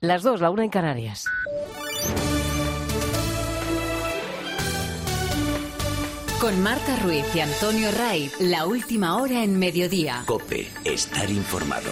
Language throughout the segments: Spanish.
Las 2, la 1 en Canarias. Con Marta Ruiz y Antonio Raiz, la última hora en Mediodía. COPE, estar informado.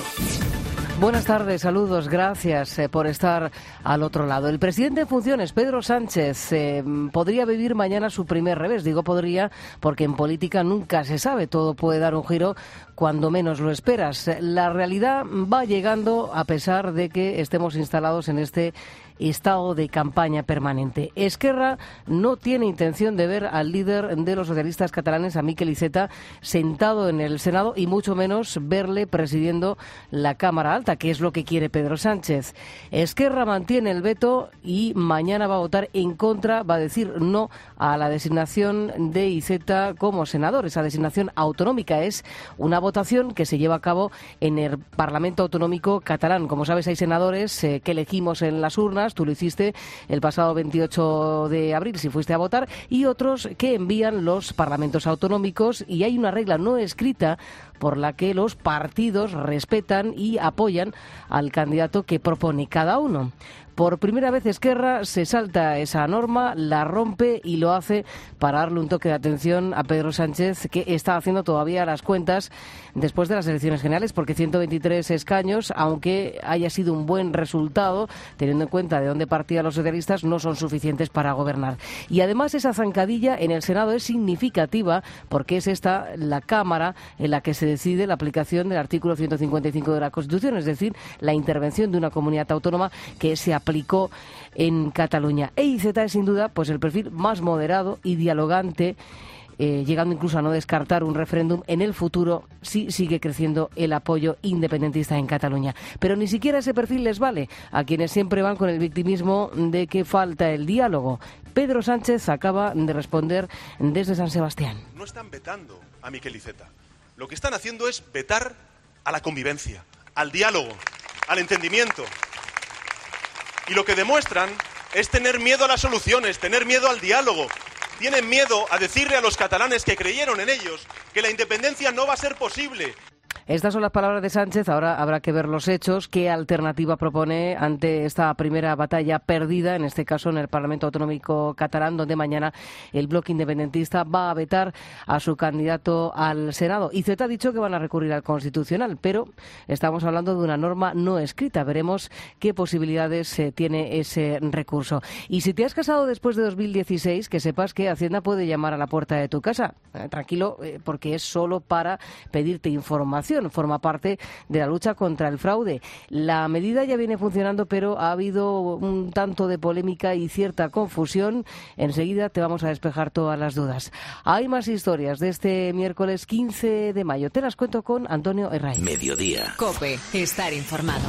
Buenas tardes, saludos, gracias por estar al otro lado. El presidente en funciones, Pedro Sánchez, podría vivir mañana su primer revés. Digo podría porque en política nunca se sabe, todo puede dar un giro cuando menos lo esperas. La realidad va llegando a pesar de que estemos instalados en este estado de campaña permanente. Esquerra no tiene intención de ver al líder de los socialistas catalanes, a Miquel Iceta, sentado en el Senado y mucho menos verle presidiendo la Cámara Alta, que es lo que quiere Pedro Sánchez. Esquerra mantiene el veto y mañana va a votar en contra, va a decir no a la designación de Iceta como senador. Esa designación autonómica es una votación que se lleva a cabo en el Parlamento Autonómico catalán. Como sabes, hay senadores que elegimos en las urnas. Tú lo hiciste el pasado 28 de abril si fuiste a votar, y otros que envían los parlamentos autonómicos, y hay una regla no escrita por la que los partidos respetan y apoyan al candidato que propone cada uno. Por primera vez Esquerra se salta esa norma, la rompe y lo hace para darle un toque de atención a Pedro Sánchez, que está haciendo todavía las cuentas después de las elecciones generales, porque 123 escaños, aunque haya sido un buen resultado, teniendo en cuenta de dónde partían los socialistas, no son suficientes para gobernar. Y además esa zancadilla en el Senado es significativa porque es esta la Cámara en la que se decide la aplicación del artículo 155 de la Constitución, es decir, la intervención de una comunidad autónoma que se aplicó en Cataluña. E Iceta es sin duda pues el perfil más moderado y dialogante, llegando incluso a no descartar un referéndum en el futuro si sigue creciendo el apoyo independentista en Cataluña. Pero ni siquiera ese perfil les vale a quienes siempre van con el victimismo de que falta el diálogo. Pedro Sánchez acaba de responder desde San Sebastián. No están vetando a Miquel Iceta. Lo que están haciendo es vetar a la convivencia, al diálogo, al entendimiento. Y lo que demuestran es tener miedo a las soluciones, tener miedo al diálogo. Tienen miedo a decirle a los catalanes que creyeron en ellos que la independencia no va a ser posible. Estas son las palabras de Sánchez, ahora habrá que ver los hechos. ¿Qué alternativa propone ante esta primera batalla perdida, en este caso en el Parlamento Autonómico catalán, donde mañana el bloque independentista va a vetar a su candidato al Senado? Iceta ha dicho que van a recurrir al Constitucional, pero estamos hablando de una norma no escrita. Veremos qué posibilidades tiene ese recurso. Y si te has casado después de 2016, que sepas que Hacienda puede llamar a la puerta de tu casa. Tranquilo, porque es solo para pedirte información. Forma parte de la lucha contra el fraude. La medida ya viene funcionando, pero ha habido un tanto de polémica y cierta confusión. Enseguida te vamos a despejar todas las dudas. Hay más historias de este miércoles 15 de mayo. Te las cuento con Antonio Herraiz. Mediodía. COPE, estar informado.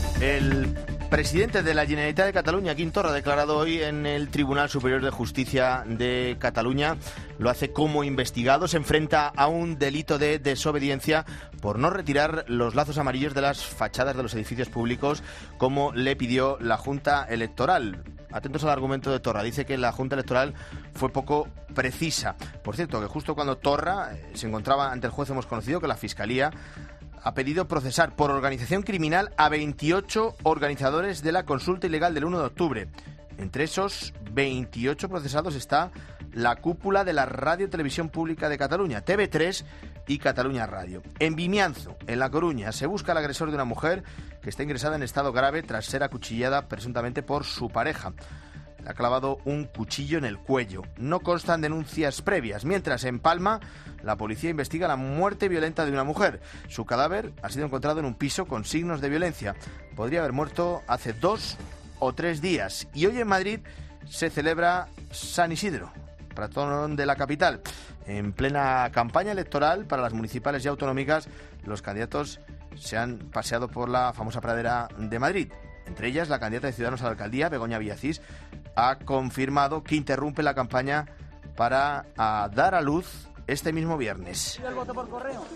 El presidente de la Generalitat de Cataluña, Quim Torra, ha declarado hoy en el Tribunal Superior de Justicia de Cataluña. Lo hace como investigado. Se enfrenta a un delito de desobediencia por no retirar los lazos amarillos de las fachadas de los edificios públicos, como le pidió la Junta Electoral. Atentos al argumento de Torra. Dice que la Junta Electoral fue poco precisa. Por cierto, que justo cuando Torra se encontraba ante el juez, hemos conocido que la Fiscalía ha pedido procesar por organización criminal a 28 organizadores de la consulta ilegal del 1 de octubre. Entre esos 28 procesados está la cúpula de la Radio Televisión Pública de Cataluña, TV3 y Cataluña Radio. En Vimianzo, en La Coruña, se busca al agresor de una mujer que está ingresada en estado grave tras ser acuchillada presuntamente por su pareja. Le ha clavado un cuchillo en el cuello. No constan denuncias previas, mientras en Palma la policía investiga la muerte violenta de una mujer. Su cadáver ha sido encontrado en un piso con signos de violencia. Podría haber muerto hace 2 o 3 días. Y hoy en Madrid se celebra San Isidro, patrón de la capital. En plena campaña electoral para las municipales y autonómicas, los candidatos se han paseado por la famosa pradera de Madrid. Entre ellas, la candidata de Ciudadanos a la alcaldía, Begoña Villacís, ha confirmado que interrumpe la campaña para dar a luz este mismo viernes. ¿El voto por correo?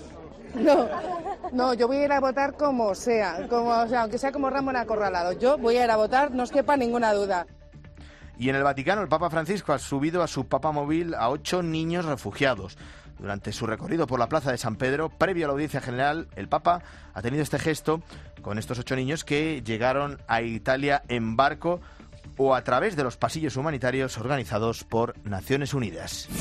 No, yo voy a ir a votar como sea, aunque sea como Ramón acorralado. Yo voy a ir a votar, no os quepa ninguna duda. Y en el Vaticano, el Papa Francisco ha subido a su papamóvil a 8 niños refugiados. Durante su recorrido por la plaza de San Pedro, previo a la audiencia general, el Papa ha tenido este gesto con estos 8 niños que llegaron a Italia en barco o a través de los pasillos humanitarios organizados por Naciones Unidas.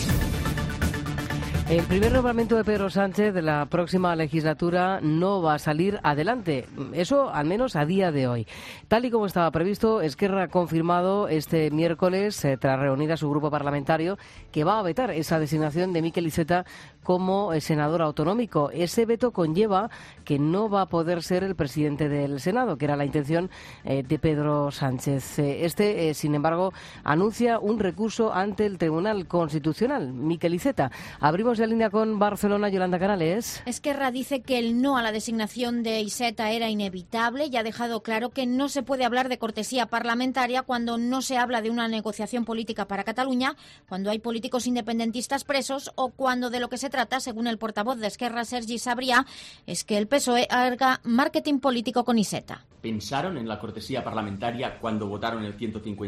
El primer nombramiento de Pedro Sánchez de la próxima legislatura no va a salir adelante, eso al menos a día de hoy. Tal y como estaba previsto, Esquerra ha confirmado este miércoles, tras reunir a su grupo parlamentario, que va a vetar esa designación de Miquel Iceta como senador autonómico. Ese veto conlleva que no va a poder ser el presidente del Senado, que era la intención de Pedro Sánchez. Sin embargo, anuncia un recurso ante el Tribunal Constitucional. Miquel Iceta. Abrimos la línea con Barcelona, Yolanda Canales. Esquerra dice que el no a la designación de Iceta era inevitable y ha dejado claro que no se puede hablar de cortesía parlamentaria cuando no se habla de una negociación política para Cataluña, cuando hay políticos independentistas presos o cuando de lo que se trata, según el portavoz de Esquerra, Sergi Sabrià, es que el PSOE haga marketing político con Iceta. ¿Pensaron en la cortesía parlamentaria cuando votaron el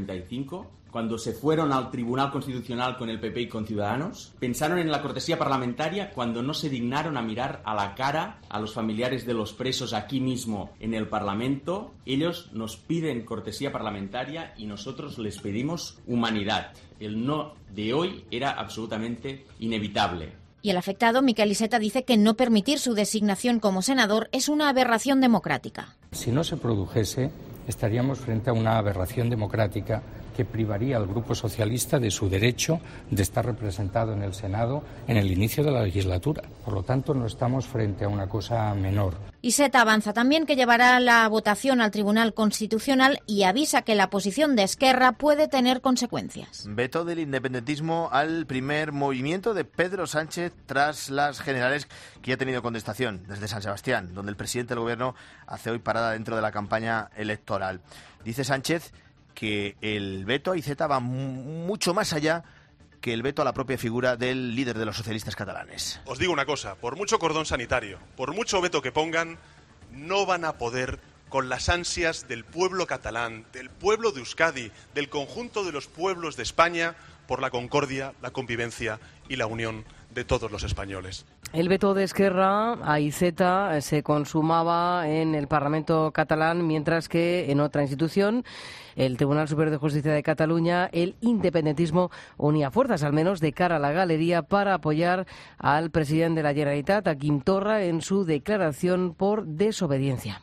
155? ¿Cuando se fueron al Tribunal Constitucional con el PP y con Ciudadanos? ¿Pensaron en la cortesía parlamentaria cuando no se dignaron a mirar a la cara a los familiares de los presos aquí mismo en el Parlamento? Ellos nos piden cortesía parlamentaria y nosotros les pedimos humanidad. El no de hoy era absolutamente inevitable. Y el afectado, Miquel Iceta, dice que no permitir su designación como senador es una aberración democrática. Si no se produjese, estaríamos frente a una aberración democrática que privaría al Grupo Socialista de su derecho de estar representado en el Senado en el inicio de la legislatura. Por lo tanto, no estamos frente a una cosa menor. Iceta avanza también que llevará la votación al Tribunal Constitucional y avisa que la posición de Esquerra puede tener consecuencias. Veto del independentismo al primer movimiento de Pedro Sánchez tras las generales, que ya ha tenido contestación desde San Sebastián, donde el presidente del Gobierno hace hoy parada dentro de la campaña electoral. Dice Sánchez que el veto a Iceta va mucho más allá que el veto a la propia figura del líder de los socialistas catalanes. Os digo una cosa, por mucho cordón sanitario, por mucho veto que pongan, no van a poder con las ansias del pueblo catalán, del pueblo de Euskadi, del conjunto de los pueblos de España, por la concordia, la convivencia y la unión de todos los españoles. El veto de Esquerra a Iceta se consumaba en el Parlamento catalán, mientras que en otra institución, el Tribunal Superior de Justicia de Cataluña, el independentismo unía fuerzas, al menos de cara a la galería, para apoyar al presidente de la Generalitat, a Quim Torra, en su declaración por desobediencia.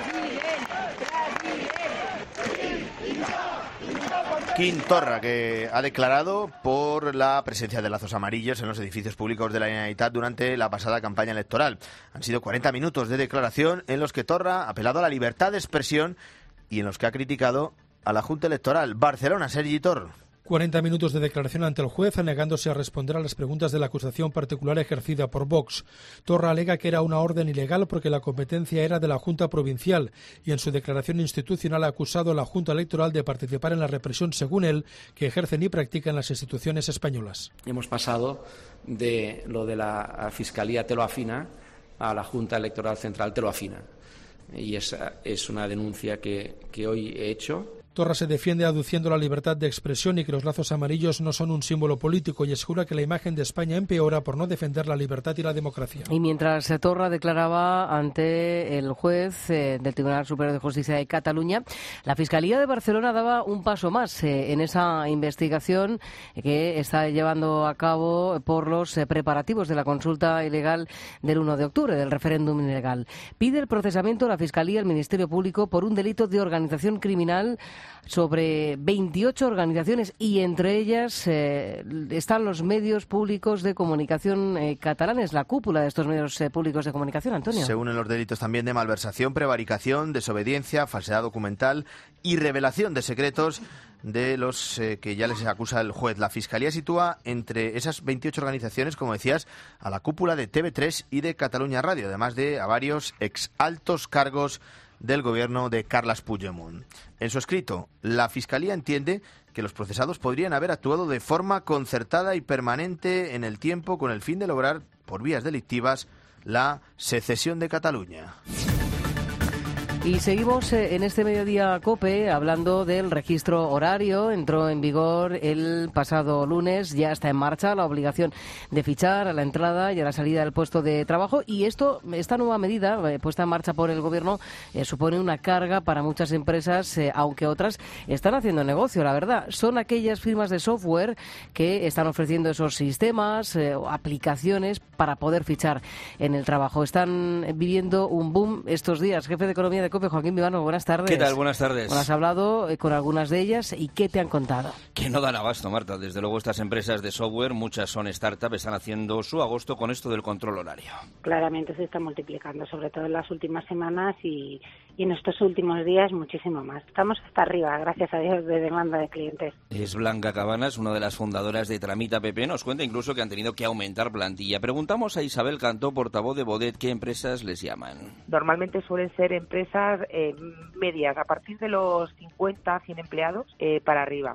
Quim Torra, que ha declarado por la presencia de lazos amarillos en los edificios públicos de la Generalitat durante la pasada campaña electoral. Han sido 40 minutos de declaración en los que Torra ha apelado a la libertad de expresión y en los que ha criticado a la Junta Electoral. Barcelona, Sergi Tor. 40 minutos de declaración ante el juez, negándose a responder a las preguntas de la acusación particular ejercida por Vox. Torra alega que era una orden ilegal porque la competencia era de la Junta Provincial y en su declaración institucional ha acusado a la Junta Electoral de participar en la represión, según él, que ejercen y practican las instituciones españolas. Hemos pasado de lo de la Fiscalía te lo afina a la Junta Electoral Central te lo afina. Y esa es una denuncia que hoy he hecho. Torra se defiende aduciendo la libertad de expresión y que los lazos amarillos no son un símbolo político y asegura que la imagen de España empeora por no defender la libertad y la democracia. Y mientras Torra declaraba ante el juez del Tribunal Superior de Justicia de Cataluña, la Fiscalía de Barcelona daba un paso más en esa investigación que está llevando a cabo por los preparativos de la consulta ilegal del 1 de octubre, del referéndum ilegal. Pide el procesamiento de la Fiscalía al Ministerio Público por un delito de organización criminal sobre 28 organizaciones y entre ellas están los medios públicos de comunicación catalanes, la cúpula de estos medios públicos de comunicación, Antonio. Se unen los delitos también de malversación, prevaricación, desobediencia, falsedad documental y revelación de secretos de los que ya les acusa el juez. La Fiscalía sitúa entre esas 28 organizaciones, como decías, a la cúpula de TV3 y de Catalunya Radio, además de a varios exaltos cargos del gobierno de Carles Puigdemont. En su escrito, la Fiscalía entiende que los procesados podrían haber actuado de forma concertada y permanente en el tiempo con el fin de lograr, por vías delictivas, la secesión de Cataluña. Y seguimos en este Mediodía COPE hablando del registro horario. Entró en vigor el pasado lunes, ya está en marcha la obligación de fichar a la entrada y a la salida del puesto de trabajo. Y esta nueva medida, puesta en marcha por el Gobierno, supone una carga para muchas empresas, aunque otras están haciendo negocio, la verdad. Son aquellas firmas de software que están ofreciendo esos sistemas o aplicaciones para poder fichar en el trabajo. Están viviendo un boom estos días. Jefe de Economía de COPE, Joaquín Vivano, buenas tardes. ¿Qué tal? Buenas tardes. Bueno, has hablado con algunas de ellas y ¿qué te han contado? Que no dan abasto, Marta. Desde luego estas empresas de software, muchas son startups, están haciendo su agosto con esto del control horario. Claramente se está multiplicando, sobre todo en las últimas semanas y en estos últimos días muchísimo más. Estamos hasta arriba, gracias a Dios, de demanda de clientes. Es Blanca Cabanas, una de las fundadoras de Tramita PP, nos cuenta incluso que han tenido que aumentar plantilla. Preguntamos a Isabel Cantó, portavoz de Bodet, ¿qué empresas les llaman? Normalmente suelen ser empresas medias, a partir de los 50, 100 empleados para arriba.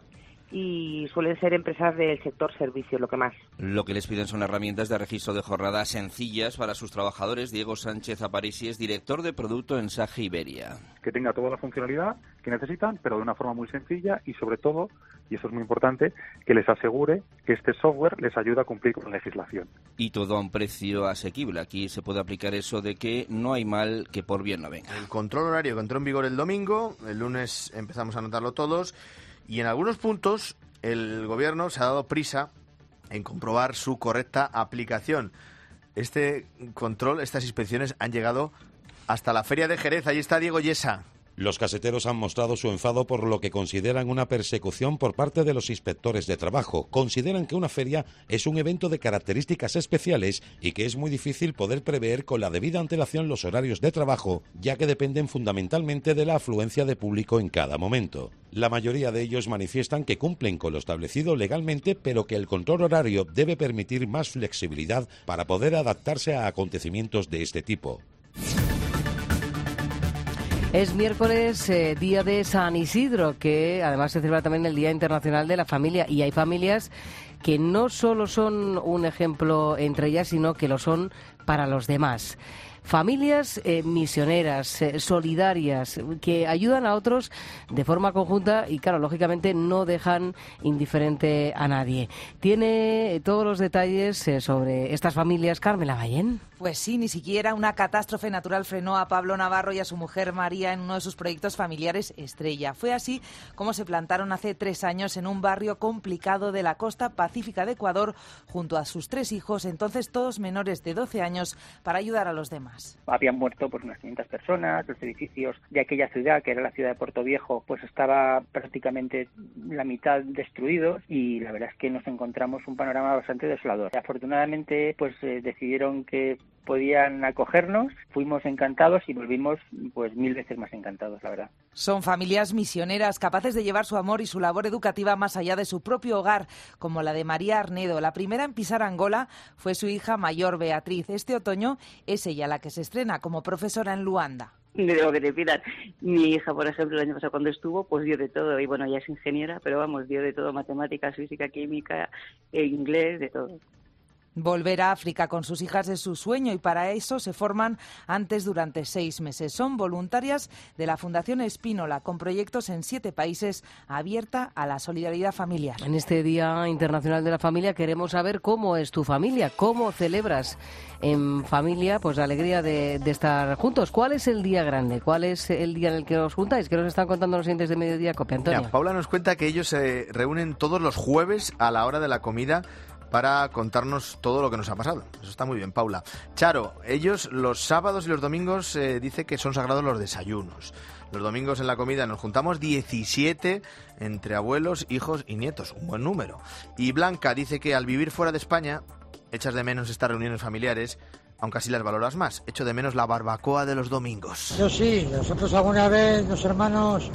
Y suelen ser empresas del sector servicios, lo que más. Lo que les piden son herramientas de registro de jornada sencillas para sus trabajadores. Diego Sánchez Aparici es director de producto en Sage Iberia. Que tenga toda la funcionalidad que necesitan, pero de una forma muy sencilla y sobre todo, y eso es muy importante, que les asegure que este software les ayuda a cumplir con la legislación. Y todo a un precio asequible. Aquí se puede aplicar eso de que no hay mal que por bien no venga. El control horario que entró en vigor el domingo, el lunes empezamos a notarlo todos. Y en algunos puntos el Gobierno se ha dado prisa en comprobar su correcta aplicación. Este control, estas inspecciones han llegado hasta la Feria de Jerez. Ahí está Diego Yesa. Los caseteros han mostrado su enfado por lo que consideran una persecución por parte de los inspectores de trabajo. Consideran que una feria es un evento de características especiales y que es muy difícil poder prever con la debida antelación los horarios de trabajo, ya que dependen fundamentalmente de la afluencia de público en cada momento. La mayoría de ellos manifiestan que cumplen con lo establecido legalmente, pero que el control horario debe permitir más flexibilidad para poder adaptarse a acontecimientos de este tipo. Es miércoles, día de San Isidro, que además se celebra también el Día Internacional de la Familia. Y hay familias que no solo son un ejemplo entre ellas, sino que lo son para los demás. Familias misioneras, solidarias, que ayudan a otros de forma conjunta y, claro, lógicamente no dejan indiferente a nadie. Tiene todos los detalles sobre estas familias Carmen Lavallén. Pues sí, ni siquiera una catástrofe natural frenó a Pablo Navarro y a su mujer María en uno de sus proyectos familiares estrella. Fue así como se plantaron hace 3 años en un barrio complicado de la costa pacífica de Ecuador junto a sus 3 hijos, entonces todos menores de 12 años, para ayudar a los demás. Habían muerto pues unas 500 personas, los edificios de aquella ciudad, que era la ciudad de Puerto Viejo, pues estaba prácticamente la mitad destruidos y la verdad es que nos encontramos un panorama bastante desolador. Afortunadamente pues decidieron que podían acogernos, fuimos encantados y volvimos pues 1000 veces más encantados, la verdad. Son familias misioneras capaces de llevar su amor y su labor educativa más allá de su propio hogar, como la de María Arnedo. La primera en pisar Angola fue su hija mayor, Beatriz. Este otoño es ella la que se estrena como profesora en Luanda. De lo que te pidan. Mi hija, por ejemplo, el año pasado cuando estuvo, pues dio de todo. Y bueno, ella es ingeniera, pero vamos, dio de todo, matemáticas, física, química, inglés, de todo. Volver a África con sus hijas es su sueño y para eso se forman antes durante 6 meses. Son voluntarias de la Fundación Espínola, con proyectos en 7 países, abierta a la solidaridad familiar. En este Día Internacional de la Familia queremos saber cómo es tu familia, cómo celebras en familia pues la alegría de estar juntos. ¿Cuál es el día grande? ¿Cuál es el día en el que os juntáis? ¿Qué nos están contando los oyentes de Mediodía COPE, Antonio? Mira, Paula nos cuenta que ellos se reúnen todos los jueves a la hora de la comida para contarnos todo lo que nos ha pasado. Eso está muy bien, Paula. Charo, ellos los sábados y los domingos dice que son sagrados los desayunos. Los domingos en la comida nos juntamos 17 entre abuelos, hijos y nietos. Un buen número. Y Blanca dice que al vivir fuera de España echas de menos estas reuniones familiares, aunque así las valoras más. Echo de menos la barbacoa de los domingos. Yo sí, nosotros alguna vez, los hermanos,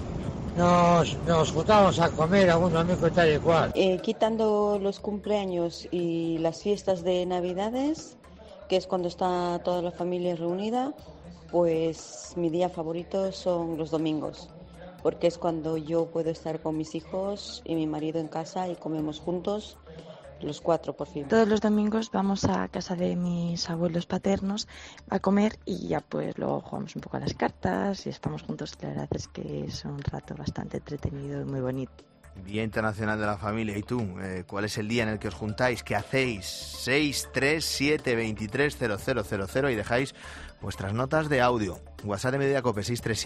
nos juntábamos a comer algún domingo y tal y cual. Quitando los cumpleaños y las fiestas de Navidades, que es cuando está toda la familia reunida, pues mi día favorito son los domingos, porque es cuando yo puedo estar con mis hijos y mi marido en casa y comemos juntos, los 4 por fin. Todos los domingos vamos a casa de mis abuelos paternos a comer y ya pues luego jugamos un poco a las cartas y estamos juntos. La verdad es que es un rato bastante entretenido y muy bonito. Día Internacional de la Familia. ¿Y tú? ¿Cuál es el día en el que os juntáis? ¿Qué hacéis? 637230000 y dejáis vuestras notas de audio. WhatsApp de Mediodía Cope,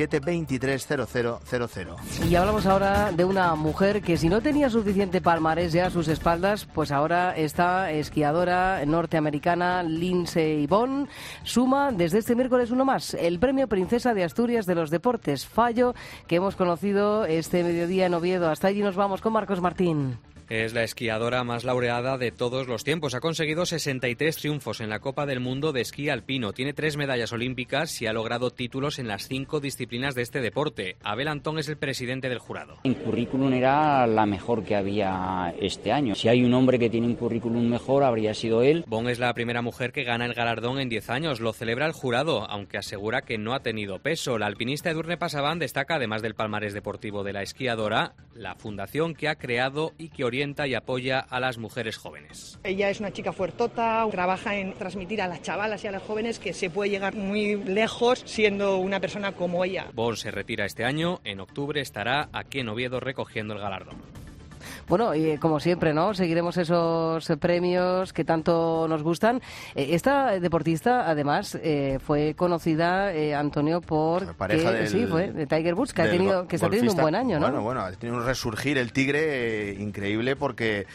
637230000. Y hablamos ahora de una mujer que si no tenía suficiente palmarés ya a sus espaldas, pues ahora esta esquiadora norteamericana Lindsey Vonn suma desde este miércoles uno más, el Premio Princesa de Asturias de los Deportes, fallo que hemos conocido este mediodía en Oviedo. Hasta allí nos vamos con Marcos Martín. Es la esquiadora más laureada de todos los tiempos. Ha conseguido 63 triunfos en la Copa del Mundo de esquí alpino. Tiene 3 medallas olímpicas y ha logrado títulos en las 5 disciplinas de este deporte. Abel Antón es el presidente del jurado. En currículum era la mejor que había este año. Si hay un hombre que tiene un currículum mejor, habría sido él. Vonn es la primera mujer que gana el galardón en 10 años. Lo celebra el jurado, aunque asegura que no ha tenido peso. La alpinista Edurne Pasaban destaca, además del palmarés deportivo de la esquiadora, la fundación que ha creado y que orienta y apoya a las mujeres jóvenes. Ella es una chica fuertota, trabaja en transmitir a las chavalas y a las jóvenes que se puede llegar muy lejos siendo una persona como ella. Vonn se retira este año, en octubre estará aquí en Oviedo recogiendo el galardón. Bueno, y como siempre, ¿no? Seguiremos esos premios que tanto nos gustan. Esta deportista, además, fue conocida, Antonio, por pareja de Tiger Woods, que está teniendo un buen año, ¿no? Bueno, ha tenido un resurgir el Tigre increíble porque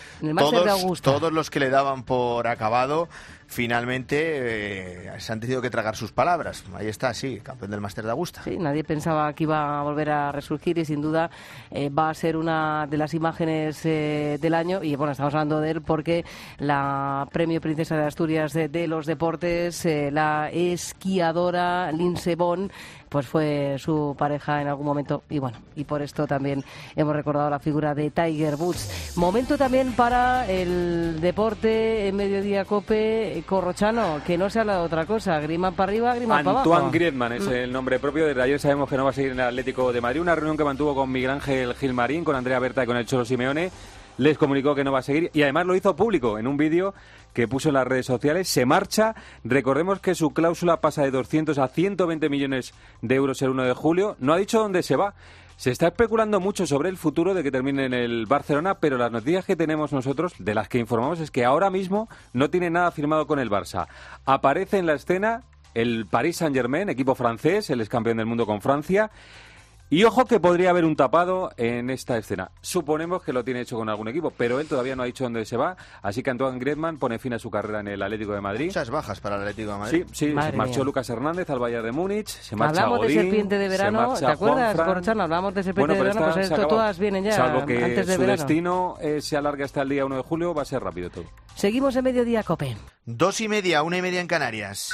todos los que le daban por acabado finalmente se han tenido que tragar sus palabras. Ahí está, sí, campeón del Máster de Augusta. Sí, nadie pensaba que iba a volver a resurgir y sin duda va a ser una de las imágenes del año. Y bueno, estamos hablando de él porque la Premio Princesa de Asturias de los Deportes, la esquiadora Lindsey Vonn, pues fue su pareja en algún momento y bueno, y por esto también hemos recordado la figura de Tiger Woods. Momento también para el deporte en Mediodía Cope, Corrochano, que no se habla de otra cosa, Griezmann para arriba, Griezmann para abajo. Antoine Griezmann es el nombre propio. Desde ayer sabemos que no va a seguir en el Atlético de Madrid. Una reunión que mantuvo con Miguel Ángel Gilmarín, con Andrea Berta y con el Cholo Simeone. Les comunicó que no va a seguir y además lo hizo público en un vídeo que puso en las redes sociales. Se marcha. Recordemos que su cláusula pasa de 200 a 120 millones de euros el 1 de julio. No ha dicho dónde se va. Se está especulando mucho sobre el futuro de que termine en el Barcelona, pero las noticias que tenemos nosotros, de las que informamos, es que ahora mismo no tiene nada firmado con el Barça. Aparece en la escena el Paris Saint-Germain, equipo francés, el ex campeón del mundo con Francia. Y ojo que podría haber un tapado en esta escena. Suponemos que lo tiene hecho con algún equipo, pero él todavía no ha dicho dónde se va. Así que Antoine Griezmann pone fin a su carrera en el Atlético de Madrid. Muchas bajas para el Atlético de Madrid. Sí, se marchó Lucas Hernández al Bayern de Múnich, se marcha Hablamos Godín, de serpiente de verano, ¿te acuerdas, Corchano? Hablamos de serpiente de verano, pues esto todas vienen ya salvo que antes de su verano. destino se alargue hasta el día 1 de julio, va a ser rápido todo. Seguimos en Mediodía Cope. 2:30, 1:30 en Canarias.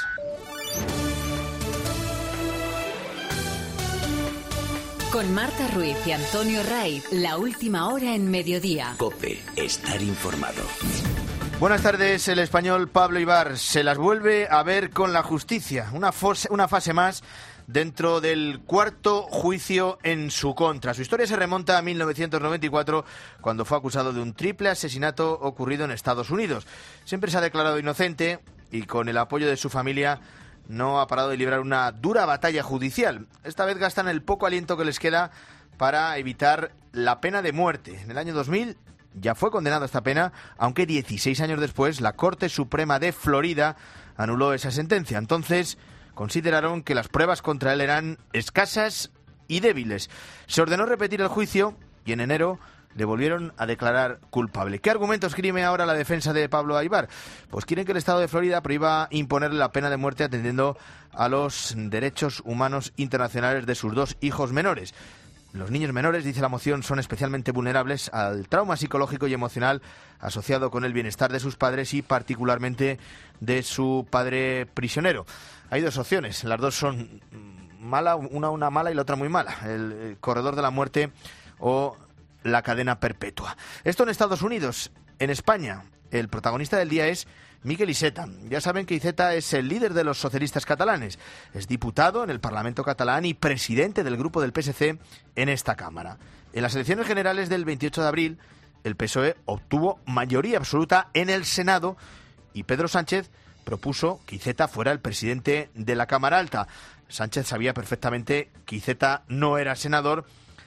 Con Marta Ruiz y Antonio Raiz, la última hora en Mediodía. COPE, estar informado. Buenas tardes. El español Pablo Ibar se las vuelve a ver con la justicia. Una fase más dentro del cuarto juicio en su contra. Su historia se remonta a 1994, cuando fue acusado de un triple asesinato ocurrido en Estados Unidos. Siempre se ha declarado inocente y con el apoyo de su familia no ha parado de librar una dura batalla judicial. Esta vez gastan el poco aliento que les queda para evitar la pena de muerte. En el año 2000 ya fue condenado a esta pena, aunque 16 años después la Corte Suprema de Florida anuló esa sentencia. Entonces consideraron que las pruebas contra él eran escasas y débiles. Se ordenó repetir el juicio y en enero le volvieron a declarar culpable. ¿Qué argumentos esgrime ahora la defensa de Pablo Ibar? Pues quieren que el Estado de Florida prohíba imponerle la pena de muerte atendiendo a los derechos humanos internacionales de sus 2 hijos menores. Los niños menores, dice la moción, son especialmente vulnerables al trauma psicológico y emocional asociado con el bienestar de sus padres y particularmente de su padre prisionero. Hay 2 opciones, las 2 son mala, una mala y la otra muy mala. El corredor de la muerte o la cadena perpetua. Esto en Estados Unidos. En España, el protagonista del día es Miquel Iceta. Ya saben que Iceta es el líder de los socialistas catalanes. Es diputado en el Parlamento catalán y presidente del grupo del PSC en esta Cámara. En las elecciones generales del 28 de abril, el PSOE obtuvo mayoría absoluta en el Senado y Pedro Sánchez propuso que Iceta fuera el presidente de la Cámara Alta. Sánchez sabía perfectamente que Iceta no era senador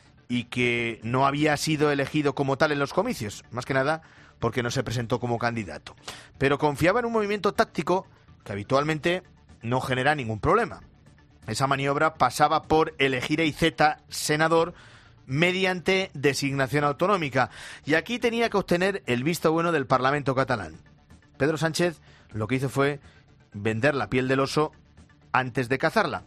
y que no había sido elegido como tal en los comicios, más que nada porque no se presentó como candidato. Pero confiaba en un movimiento táctico que habitualmente no genera ningún problema. Esa maniobra pasaba por elegir a Iceta senador mediante designación autonómica, y aquí tenía que obtener el visto bueno del Parlamento catalán. Pedro Sánchez lo que hizo fue vender la piel del oso antes de cazarla,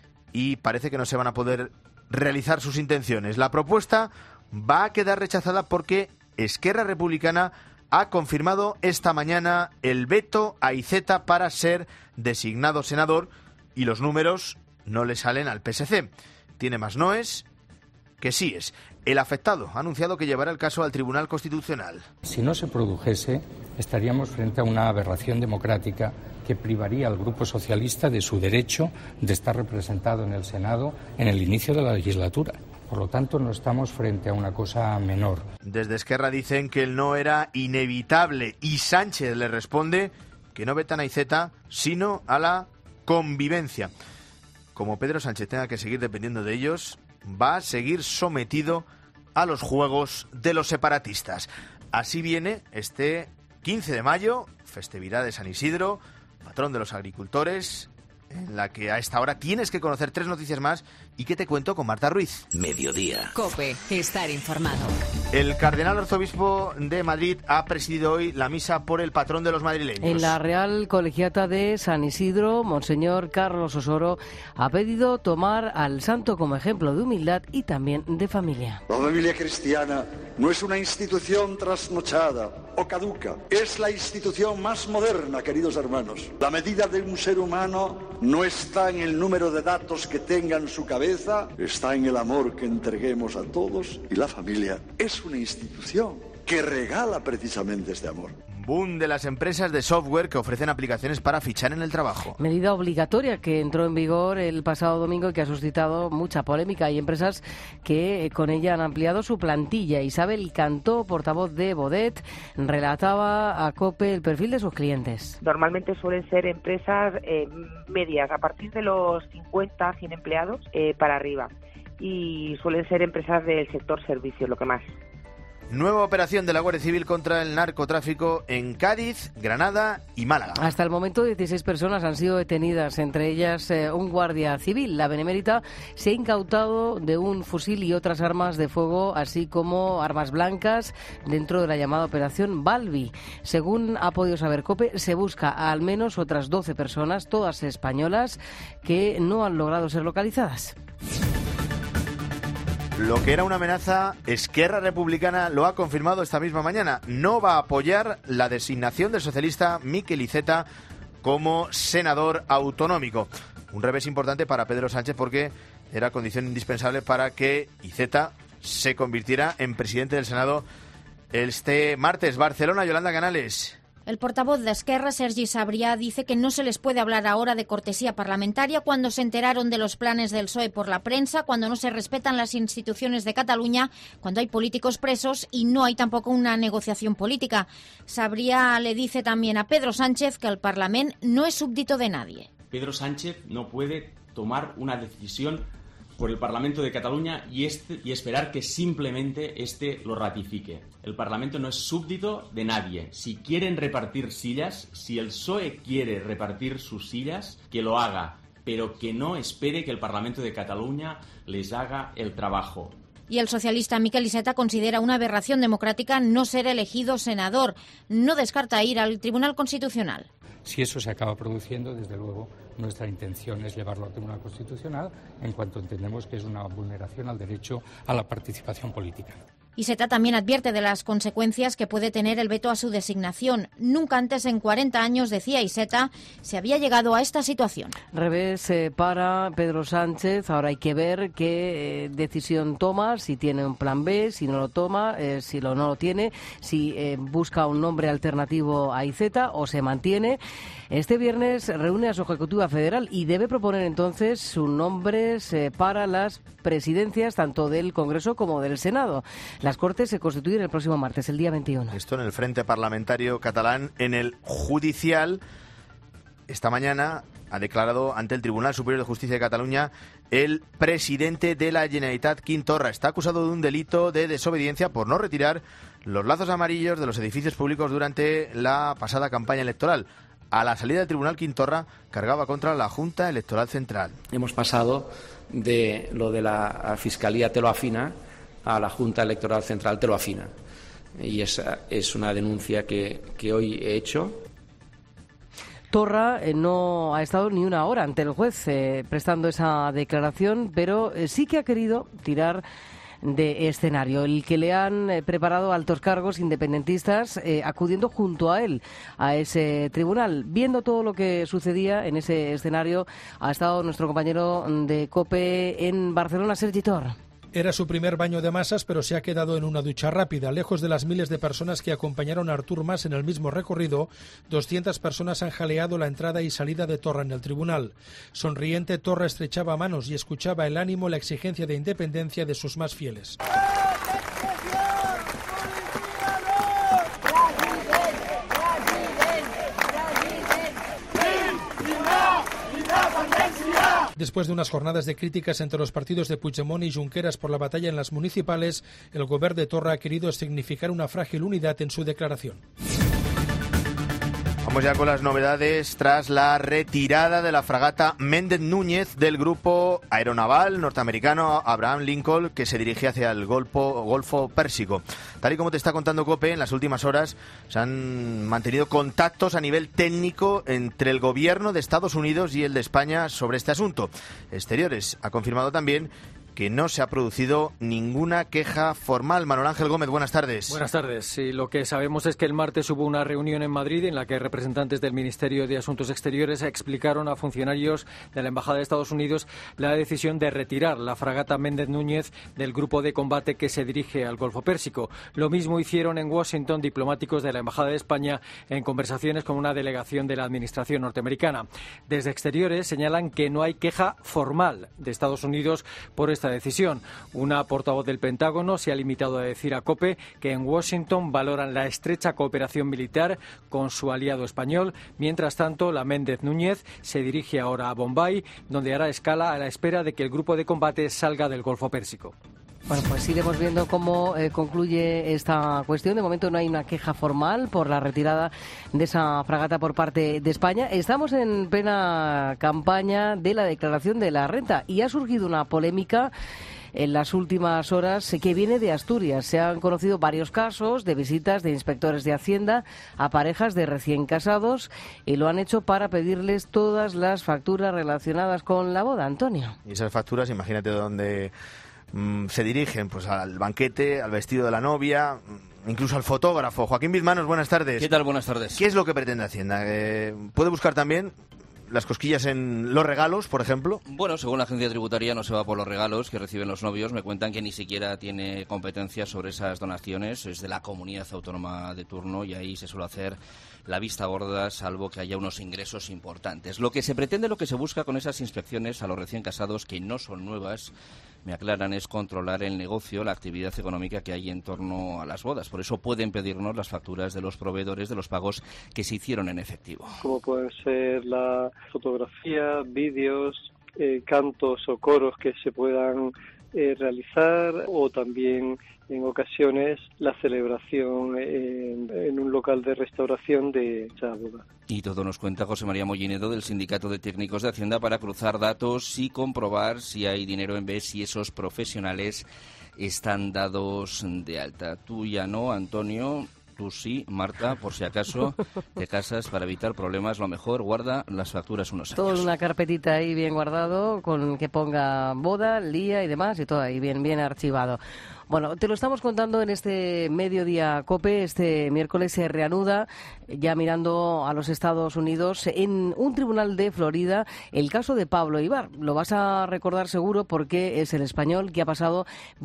y parece que no se van a poder realizar sus intenciones. La propuesta va a quedar rechazada porque Esquerra Republicana ha confirmado esta mañana el veto a Iceta para ser designado senador, y los números no le salen al PSC. Tiene más noes que síes. El afectado ha anunciado que llevará el caso al Tribunal Constitucional. Si no se produjese, estaríamos frente a una aberración democrática que privaría al Grupo Socialista de su derecho de estar representado en el Senado en el inicio de la legislatura. Por lo tanto, no estamos frente a una cosa menor. Desde Esquerra dicen que el no era inevitable y Sánchez le responde que no vetan a Iceta, sino a la convivencia. Como Pedro Sánchez tenga que seguir dependiendo de ellos, va a seguir sometido a los juegos de los separatistas. Así viene este 15 de mayo, festividad de San Isidro, patrón de los agricultores, en la que a esta hora tienes que conocer 3 noticias más y que te cuento con Marta Ruiz. Mediodía. COPE, estar informado. El cardenal arzobispo de Madrid ha presidido hoy la misa por el patrón de los madrileños. En la Real Colegiata de San Isidro, Monseñor Carlos Osoro ha pedido tomar al santo como ejemplo de humildad y también de familia. La familia cristiana no es una institución trasnochada o caduca, es la institución más moderna, queridos hermanos. La medida de un ser humano no está en el número de datos que tenga en su cabeza, está en el amor que entreguemos a todos, y la familia es una institución que regala precisamente este amor. Boom de las empresas de software que ofrecen aplicaciones para fichar en el trabajo. Medida obligatoria que entró en vigor el pasado domingo y que ha suscitado mucha polémica. Hay empresas que con ella han ampliado su plantilla. Isabel Cantó, portavoz de Bodet, relataba a COPE el perfil de sus clientes. Normalmente suelen ser empresas medias, a partir de los 50, 100 empleados para arriba. Y suelen ser empresas del sector servicios, lo que más. Nueva operación de la Guardia Civil contra el narcotráfico en Cádiz, Granada y Málaga. Hasta el momento 16 personas han sido detenidas, entre ellas un guardia civil. La Benemérita se ha incautado de un fusil y otras armas de fuego, así como armas blancas, dentro de la llamada Operación Balbi. Según ha podido saber COPE, se busca a al menos otras 12 personas, todas españolas, que no han logrado ser localizadas. Lo que era una amenaza, Esquerra Republicana lo ha confirmado esta misma mañana. No va a apoyar la designación del socialista Miquel Iceta como senador autonómico. Un revés importante para Pedro Sánchez porque era condición indispensable para que Iceta se convirtiera en presidente del Senado este martes. Barcelona, Yolanda Canales. El portavoz de Esquerra, Sergi Sabrià, dice que no se les puede hablar ahora de cortesía parlamentaria cuando se enteraron de los planes del PSOE por la prensa, cuando no se respetan las instituciones de Cataluña, cuando hay políticos presos y no hay tampoco una negociación política. Sabrià le dice también a Pedro Sánchez que el Parlament no es súbdito de nadie. Pedro Sánchez no puede tomar una decisión por el Parlamento de Cataluña y esperar que simplemente este lo ratifique. El Parlamento no es súbdito de nadie. Si quieren repartir sillas, si el PSOE quiere repartir sus sillas, que lo haga, pero que no espere que el Parlamento de Cataluña les haga el trabajo. Y el socialista Miquel Iceta considera una aberración democrática no ser elegido senador. No descarta ir al Tribunal Constitucional. Si eso se acaba produciendo, desde luego, nuestra intención es llevarlo al Tribunal Constitucional en cuanto entendemos que es una vulneración al derecho a la participación política. Iceta también advierte de las consecuencias que puede tener el veto a su designación. Nunca antes en 40 años, decía Iceta, se había llegado a esta situación. Revés para Pedro Sánchez. Ahora hay que ver qué decisión toma, si tiene un plan B, si no lo toma, si no lo tiene, si busca un nombre alternativo a Iceta o se mantiene. Este viernes reúne a su Ejecutiva Federal y debe proponer entonces sus nombres para las presidencias tanto del Congreso como del Senado. Las Cortes se constituyen el próximo martes, el día 21. Esto en el frente parlamentario catalán. En el judicial, esta mañana ha declarado ante el Tribunal Superior de Justicia de Cataluña el presidente de la Generalitat, Quim Torra. Está acusado de un delito de desobediencia por no retirar los lazos amarillos de los edificios públicos durante la pasada campaña electoral. A la salida del tribunal, Quim Torra cargaba contra la Junta Electoral Central. Hemos pasado de lo de la Fiscalía te lo afina a la Junta Electoral Central te lo afina. Y esa es una denuncia que hoy he hecho. Torra no ha estado ni una hora ante el juez prestando esa declaración, pero sí que ha querido tirar de escenario, el que le han preparado altos cargos independentistas acudiendo junto a él a ese tribunal. Viendo todo lo que sucedía en ese escenario, ha estado nuestro compañero de COPE en Barcelona, Sergi Torra. Era su primer baño de masas, pero se ha quedado en una ducha rápida. Lejos de las miles de personas que acompañaron a Artur Mas en el mismo recorrido, 200 personas han jaleado la entrada y salida de Torra en el tribunal. Sonriente, Torra estrechaba manos y escuchaba el ánimo y la exigencia de independencia de sus más fieles. Después de unas jornadas de críticas entre los partidos de Puigdemont y Junqueras por la batalla en las municipales, el gobierno de Torra ha querido significar una frágil unidad en su declaración. Vamos ya con las novedades tras la retirada de la fragata Méndez Núñez del grupo aeronaval norteamericano Abraham Lincoln, que se dirige hacia el Golfo Pérsico. Tal y como te está contando COPE, en las últimas horas se han mantenido contactos a nivel técnico entre el gobierno de Estados Unidos y el de España sobre este asunto. Exteriores ha confirmado también que no se ha producido ninguna queja formal. Manuel Ángel Gómez, buenas tardes. Buenas tardes. Sí, lo que sabemos es que el martes hubo una reunión en Madrid en la que representantes del Ministerio de Asuntos Exteriores explicaron a funcionarios de la Embajada de Estados Unidos la decisión de retirar la fragata Méndez Núñez del grupo de combate que se dirige al Golfo Pérsico. Lo mismo hicieron en Washington diplomáticos de la Embajada de España en conversaciones con una delegación de la Administración norteamericana. Desde Exteriores señalan que no hay queja formal de Estados Unidos por esta decisión. Una portavoz del Pentágono se ha limitado a decir a COPE que en Washington valoran la estrecha cooperación militar con su aliado español. Mientras tanto, la Méndez Núñez se dirige ahora a Bombay, donde hará escala a la espera de que el grupo de combate salga del Golfo Pérsico. Bueno, pues iremos viendo cómo concluye esta cuestión. De momento no hay una queja formal por la retirada de esa fragata por parte de España. Estamos en plena campaña de la declaración de la renta y ha surgido una polémica en las últimas horas que viene de Asturias. Se han conocido varios casos de visitas de inspectores de Hacienda a parejas de recién casados y lo han hecho para pedirles todas las facturas relacionadas con la boda. Antonio. Y esas facturas, imagínate dónde se dirigen, pues al banquete, al vestido de la novia, incluso al fotógrafo. Joaquín Bizmanos, buenas tardes. ¿Qué tal? Buenas tardes. ¿Qué es lo que pretende Hacienda? ¿Puede buscar también las cosquillas en los regalos, por ejemplo? Bueno, según la agencia tributaria no se va por los regalos que reciben los novios. Me cuentan que ni siquiera tiene competencia sobre esas donaciones. Es de la comunidad autónoma de turno y ahí se suele hacer la vista gorda, salvo que haya unos ingresos importantes. Lo que se pretende, lo que se busca con esas inspecciones a los recién casados, que no son nuevas, me aclaran, es controlar el negocio, la actividad económica que hay en torno a las bodas. Por eso pueden pedirnos las facturas de los proveedores de los pagos que se hicieron en efectivo. Como pueden ser la fotografía, vídeos, cantos o coros que se puedan realizar, o también en ocasiones la celebración en un local de restauración de esa boda. Y todo nos cuenta José María Mollinedo del Sindicato de Técnicos de Hacienda para cruzar datos y comprobar si hay dinero en vez, si esos profesionales están dados de alta. Tú ya no, Antonio. Tú sí, Marta, por si acaso te casas, para evitar problemas, lo mejor, guarda las facturas unos años. Todo en una carpetita ahí bien guardado, con que ponga boda, día y demás, y todo ahí bien archivado. Bueno, te lo estamos contando en este Mediodía COPE. Este miércoles se reanuda, ya mirando a los Estados Unidos, en un tribunal de Florida, el caso de Pablo Ibar. Lo vas a recordar seguro porque es el español que ha pasado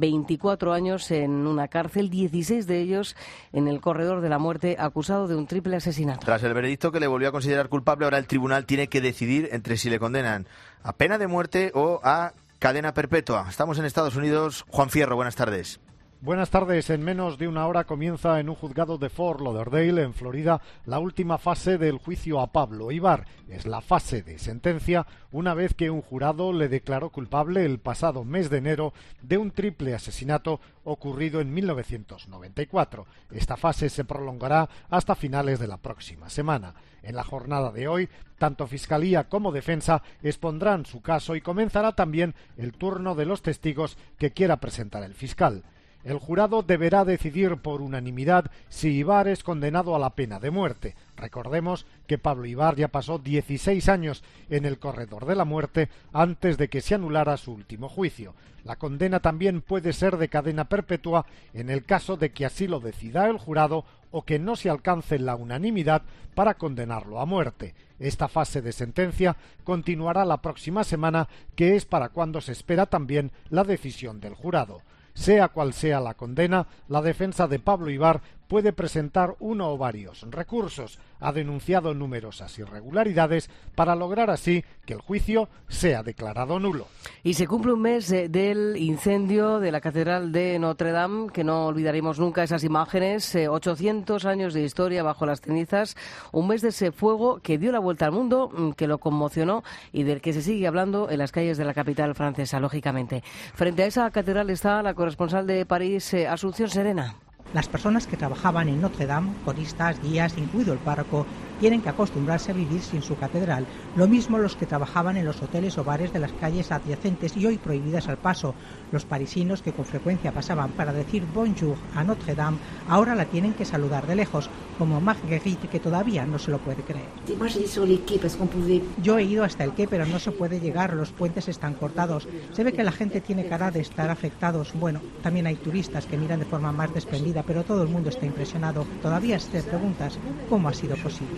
24 años en una cárcel, 16 de ellos en el corredor de la muerte, acusado de un triple asesinato. Tras el veredicto que le volvió a considerar culpable, ahora el tribunal tiene que decidir entre si le condenan a pena de muerte o a cadena perpetua. Estamos en Estados Unidos. Juan Fierro, buenas tardes. Buenas tardes. En menos de una hora comienza en un juzgado de Fort Lauderdale, en Florida, la última fase del juicio a Pablo Ibar. Es la fase de sentencia una vez que un jurado le declaró culpable el pasado mes de enero de un triple asesinato ocurrido en 1994. Esta fase se prolongará hasta finales de la próxima semana. En la jornada de hoy, tanto Fiscalía como Defensa expondrán su caso y comenzará también el turno de los testigos que quiera presentar el fiscal. El jurado deberá decidir por unanimidad si Ibar es condenado a la pena de muerte. Recordemos que Pablo Ibar ya pasó 16 años en el corredor de la muerte antes de que se anulara su último juicio. La condena también puede ser de cadena perpetua en el caso de que así lo decida el jurado o que no se alcance la unanimidad para condenarlo a muerte. Esta fase de sentencia continuará la próxima semana, que es para cuando se espera también la decisión del jurado. Sea cual sea la condena, la defensa de Pablo Ibar puede presentar uno o varios recursos. Ha denunciado numerosas irregularidades para lograr así que el juicio sea declarado nulo. Y se cumple un mes del incendio de la Catedral de Notre Dame, que no olvidaremos nunca esas imágenes, 800 años de historia bajo las cenizas, un mes de ese fuego que dio la vuelta al mundo, que lo conmocionó y del que se sigue hablando en las calles de la capital francesa, lógicamente. Frente a esa catedral está la corresponsal de París, Asunción Serena. Las personas que trabajaban en Notre Dame, coristas, guías, incluido el párroco, tienen que acostumbrarse a vivir sin su catedral. Lo mismo los que trabajaban en los hoteles o bares de las calles adyacentes y hoy prohibidas al paso. Los parisinos que con frecuencia pasaban para decir bonjour a Notre Dame, ahora la tienen que saludar de lejos, como Marguerite, que todavía no se lo puede creer. Yo he ido hasta el quai, pero no se puede llegar, los puentes están cortados. Se ve que la gente tiene cara de estar afectados. Bueno, también hay turistas que miran de forma más desprendida, pero todo el mundo está impresionado. Todavía te preguntas cómo ha sido posible.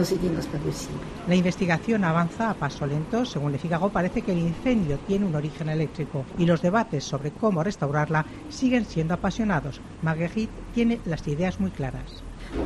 La investigación avanza a paso lento. Según Le Figaro, parece que el incendio tiene un origen eléctrico y los debates sobre cómo restaurarla siguen siendo apasionados. Marguerite tiene las ideas muy claras.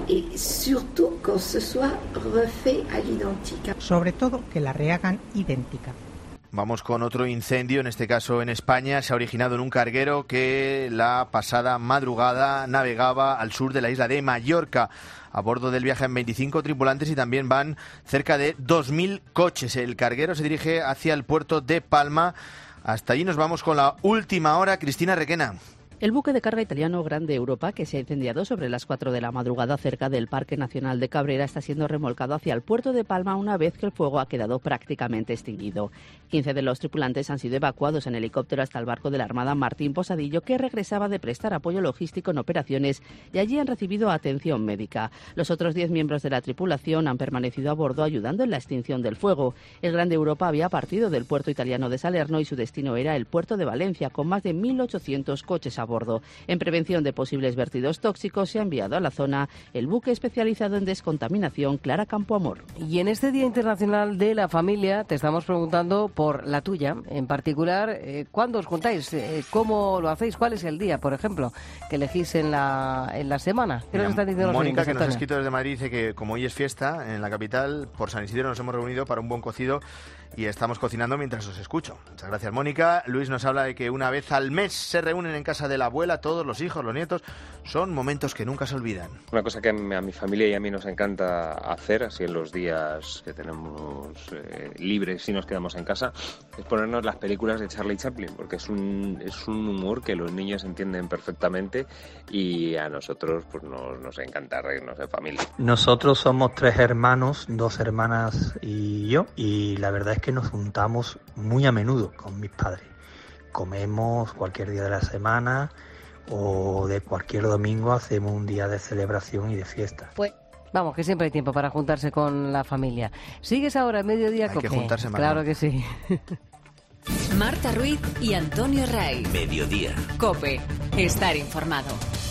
Sobre todo que la rehagan idéntica. Vamos con otro incendio, en este caso en España. Se ha originado en un carguero que la pasada madrugada navegaba al sur de la isla de Mallorca. A bordo del viaje en 25 tripulantes y también van cerca de 2.000 coches. El carguero se dirige hacia el puerto de Palma. Hasta allí nos vamos con la última hora. Cristina Requena. El buque de carga italiano Grande Europa, que se ha incendiado sobre las 4 de la madrugada cerca del Parque Nacional de Cabrera, está siendo remolcado hacia el puerto de Palma una vez que el fuego ha quedado prácticamente extinguido. 15 de los tripulantes han sido evacuados en helicóptero hasta el barco de la Armada Martín Posadillo, que regresaba de prestar apoyo logístico en operaciones, y allí han recibido atención médica. Los otros 10 miembros de la tripulación han permanecido a bordo ayudando en la extinción del fuego. El Grande Europa había partido del puerto italiano de Salerno y su destino era el puerto de Valencia, con más de 1.800 coches a bordo. En prevención de posibles vertidos tóxicos se ha enviado a la zona el buque especializado en descontaminación Clara Campoamor. Y en este Día Internacional de la Familia te estamos preguntando por la tuya, en particular, ¿cuándo os juntáis? ¿Cómo lo hacéis? ¿Cuál es el día, por ejemplo, que elegís en la semana? ¿Qué nos están diciendo los Mónica, oyentes, que nos ha Antonio? escrito desde Madrid, dice que como hoy es fiesta en la capital, por San Isidro nos hemos reunido para un buen cocido y estamos cocinando mientras os escucho. Muchas gracias, Mónica. Luis nos habla de que una vez al mes se reúnen en casa de la abuela todos los hijos, los nietos. Son momentos que nunca se olvidan. Una cosa que a mi familia y a mí nos encanta hacer, así en los días que tenemos libres y nos quedamos en casa, es ponernos las películas de Charlie Chaplin, porque es un humor que los niños entienden perfectamente y a nosotros pues nos encanta reírnos en familia. Nosotros somos 3 hermanos, 2 hermanas y yo, y la verdad es que nos juntamos muy a menudo con mis padres. Comemos cualquier día de la semana o de cualquier domingo hacemos un día de celebración y de fiesta. Pues vamos, que siempre hay tiempo para juntarse con la familia. ¿Sigues ahora en Mediodía Hay Cope? que juntarse más. Claro que sí. Marta Ruiz y Antonio Ray. Mediodía. Cope. Estar informado.